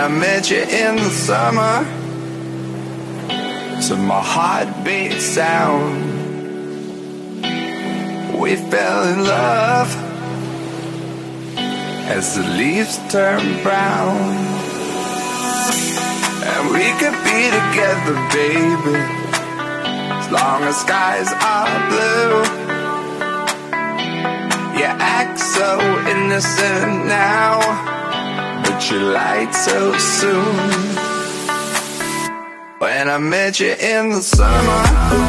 I met you in the summer, to my heartbeat sound, we fell in love as the leaves turn brown. And we could be together, baby, as long as skies are blue. You act so innocent now, but you lied so soon. When I met you in the summer,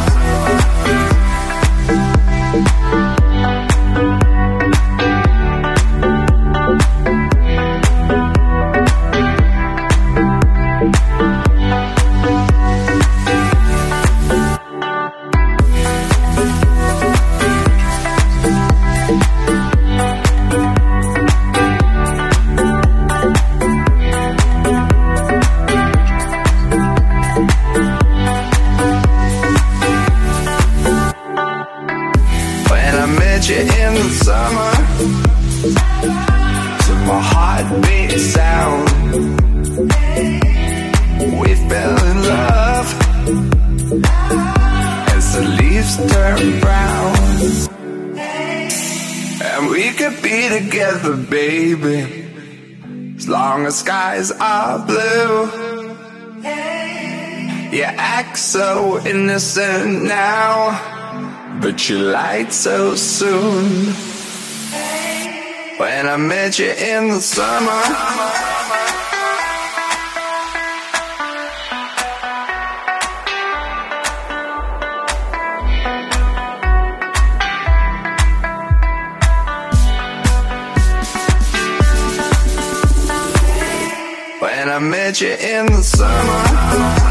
you in the summer, to my heartbeat sound, we fell in love as the leaves turn brown. And we could be together, baby, as long as skies are blue. You act so innocent now, but you lied so soon. When I met you in the summer, when I met you in the summer.